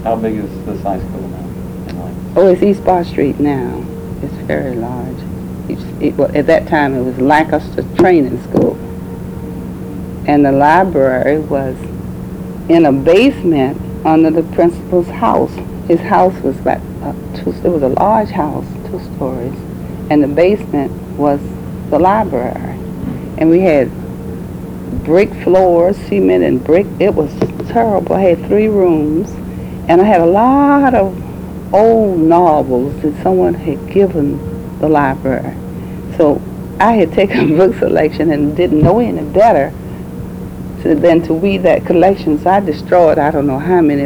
How big is this high school now? Oh, it's East Bar Street now. It's very large. Well, at that time, it was Lancaster Training School. And the library was in a basement under the principal's house. His house was like it was a large house, 2 stories, and the basement was the library. And we had brick floors, cement and brick. It was terrible. I had 3 rooms, and I had a lot of old novels that someone had given the library. So I had taken a book selection and didn't know any better than to read that collection. So I destroyed I don't know how many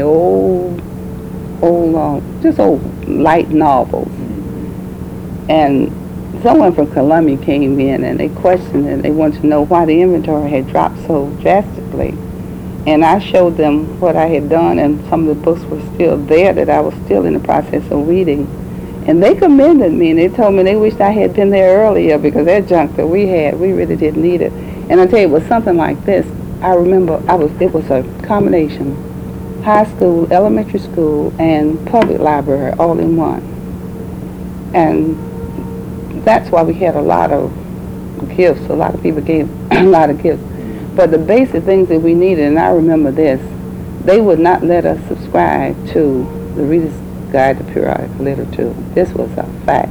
just old light novels. And someone from Columbia came in and they questioned and they wanted to know why the inventory had dropped so drastically. And I showed them what I had done, and some of the books were still there that I was still in the process of reading. And they commended me, and they told me they wished I had been there earlier because that junk that we had, we really didn't need it. And I tell you, it was something like this. I remember it was a combination, high school, elementary school, and public library all in one. And that's why we had a lot of gifts. A lot of people gave a lot of gifts. But the basic things that we needed, and I remember this, they would not let us subscribe to the Reader's Guide to Periodic Literature. This was a fact.